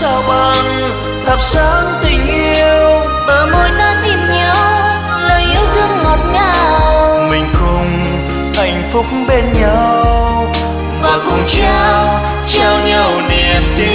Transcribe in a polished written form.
sao bằng thắp sáng tình yêu. bờ môi ta tìm nhau, lời yêu thương ngọt ngào. Mình cùng hạnh phúc bên nhau và cùng trao nhau niềm tin.